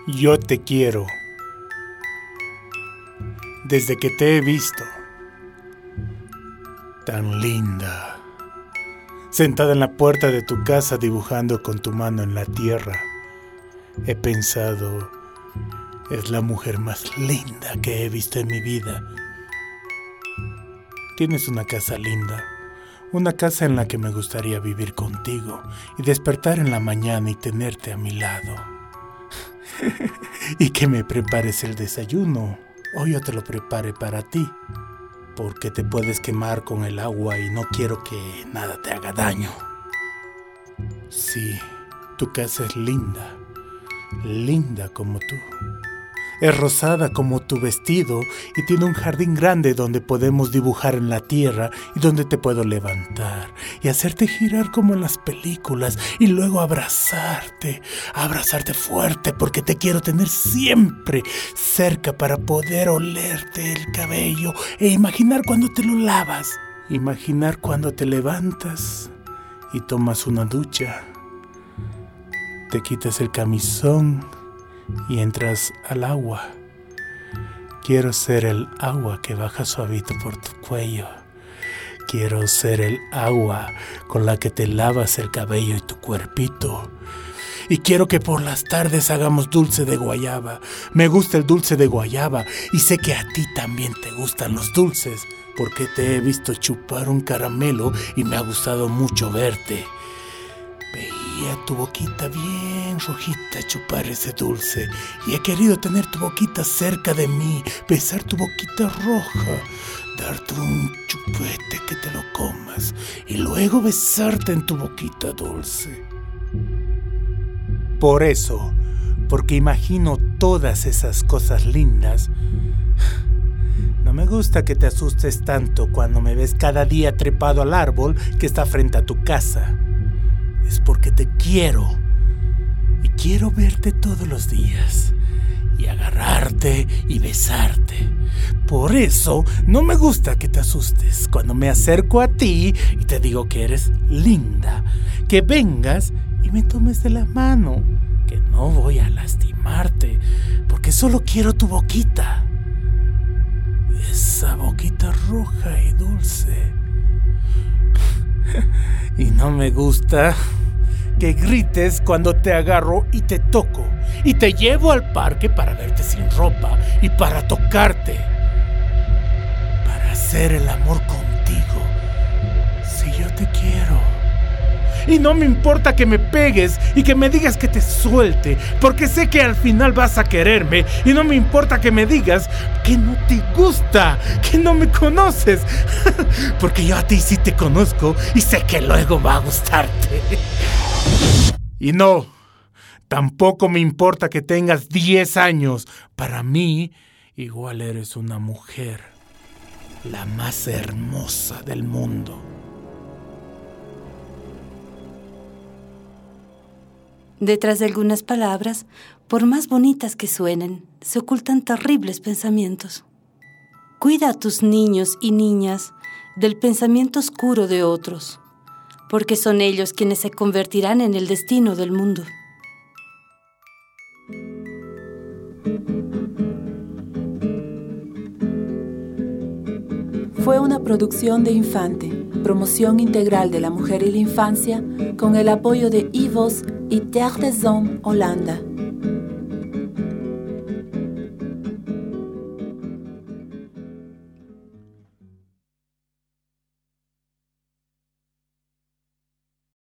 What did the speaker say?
Yo te quiero. Desde que te he visto. Tan linda. Sentada en la puerta de tu casa dibujando con tu mano en la tierra. He pensado, es la mujer más linda que he visto en mi vida. Tienes una casa linda. Una casa en la que me gustaría vivir contigo y despertar en la mañana y tenerte a mi lado. Y que me prepares el desayuno o yo te lo prepare para ti, porque te puedes quemar con el agua y no quiero que nada te haga daño. Sí, tu casa es linda, linda como tú. Es rosada como tu vestido y tiene un jardín grande donde podemos dibujar en la tierra y donde te puedo levantar y hacerte girar como en las películas y luego abrazarte fuerte porque te quiero tener siempre cerca para poder olerte el cabello e imaginar cuando te lo lavas, imaginar cuando te levantas y tomas una ducha, te quitas el camisón y entras al agua. Quiero ser el agua que baja suavito por tu cuello. Quiero ser el agua con la que te lavas el cabello y tu cuerpito. Y quiero que por las tardes hagamos dulce de guayaba. Me gusta el dulce de guayaba y sé que a ti también te gustan los dulces, porque te he visto chupar un caramelo y me ha gustado mucho verte. Veía tu boquita bien rojita chupar ese dulce y he querido tener tu boquita cerca de mí, besar tu boquita roja, darte un chupete que te lo comas y luego besarte en tu boquita dulce. Por eso, porque imagino todas esas cosas lindas, no me gusta que te asustes tanto cuando me ves cada día trepado al árbol que está frente a tu casa. Es porque te quiero y quiero verte todos los días y agarrarte y besarte. Por eso no me gusta que te asustes cuando me acerco a ti y te digo que eres linda, que vengas y me tomes de la mano, que no voy a lastimarte porque solo quiero tu boquita, esa boquita roja y dulce. Y no me gusta que grites cuando te agarro y te toco y te llevo al parque para verte sin ropa y para tocarte, para hacer el amor contigo. Si yo te quiero. Y no me importa que me pegues y que me digas que te suelte, porque sé que al final vas a quererme. Y no me importa que me digas que no te gusta, que no me conoces, porque yo a ti sí te conozco y sé que luego va a gustarte. Y no, tampoco me importa que tengas 10 años. Para mí, igual eres una mujer, la más hermosa del mundo. Detrás de algunas palabras, por más bonitas que suenen, se ocultan terribles pensamientos. Cuida a tus niños y niñas del pensamiento oscuro de otros, porque son ellos quienes se convertirán en el destino del mundo. Fue una producción de Infante, promoción integral de la mujer y la infancia, con el apoyo de IVOS y Terre des Hommes Holanda.